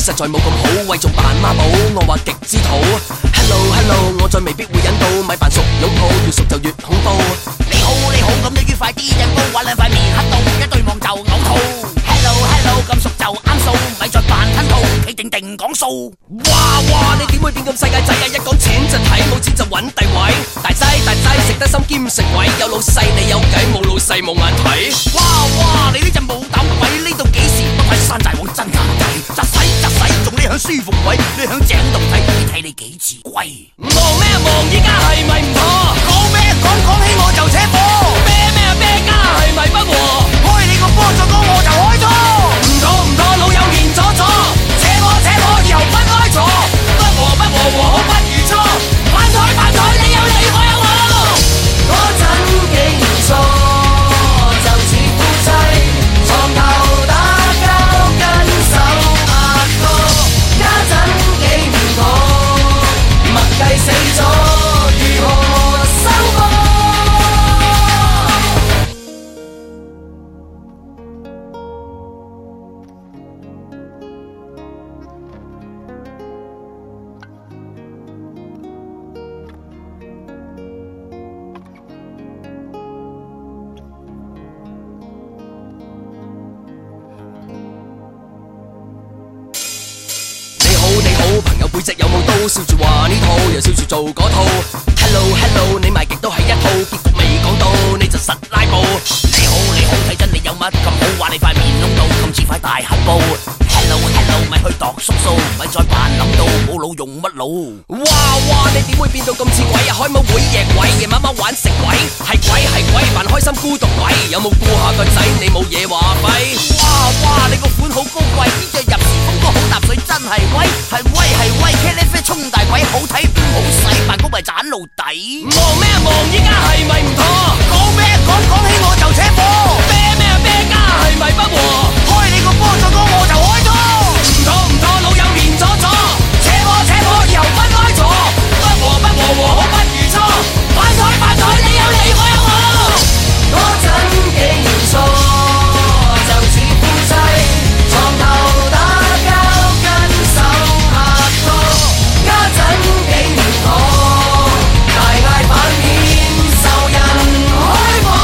實在冇咁好，為做扮媽寶，我話極之土。Hello Hello， 我再未必會忍到，咪扮熟擁抱，越熟就越恐怖。 你好，咁你要快啲掟高，玩兩塊面黑到一對望就嘔吐。Hello， 咁熟就啱數，咪再扮吞吐，企定定講數。 哇，你點會變咁世界仔啊？一講錢就睇，冇錢就揾地位。大劑，食得心兼食位，有老細你有計，冇老細冇眼睇。 哇，你呢隻冇膽鬼，呢度幾時不係山寨王真眼計？窒死，仲你響舒服位，你響井度睇，你睇你幾次龜？ 忙咩忙？依家係咪唔妥？ 講咩講起我就扯火。 啤家係咪不和？ 開你個波再講我就開拖。 唔妥，老友面阻， 扯我以後分開坐。 不和，和好不如初。反台，你有你，我有我。 嗰陣幾唔錯，就似夫妻，床頭打交跟手拍拖。家陣幾唔妥，默契死咗，如何收貨？ 朋友背脊有冇刀，笑住話呢套，又笑住做嗰套。Hello， 你賣極都係一套，結局未講到，你就實拉布。 你好，睇真你有乜咁好，話你塊面窿到咁似塊大黑布。Hello， 咪去度縮數，咪再扮諗到冇腦用乜腦？ 哇，你點會變到咁似鬼啊？開舞會夜鬼，夜晚玩食鬼，係鬼，扮開心孤獨鬼，有冇顧下個仔？你冇嘢話廢。 哇，你個款好高貴，呢隻入時風哥好搭水，真係威，係威，茄喱啡衝大鬼，好睇唔好使，辦公咪盞露底。 忙咩忙？依家係咪唔妥？ 講咩講起我就扯火。 啤家係咪不和？ 開你個波再講我就開拖。 唔妥，老友面阻， 扯我以後分開坐。 不和，和好不如初。 反台，你有你，我有我。嗰陣幾唔錯，就似夫妻，床頭打交跟手拍拖。家陣幾唔妥，大嗌反面受人開火。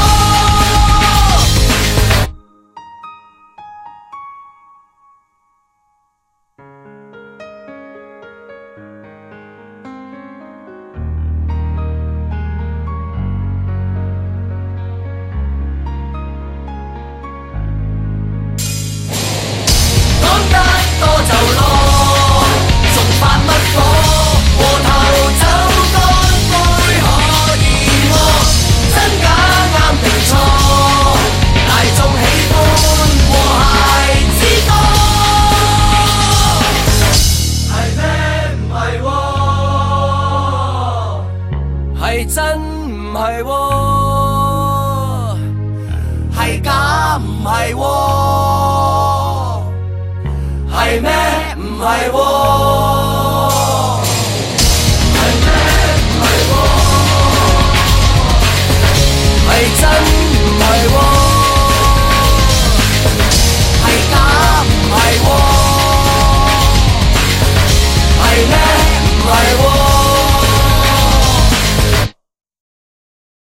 係真唔係喎， 係假唔係喎，係咩唔係喎，係咩唔係喎， 係真唔係喎。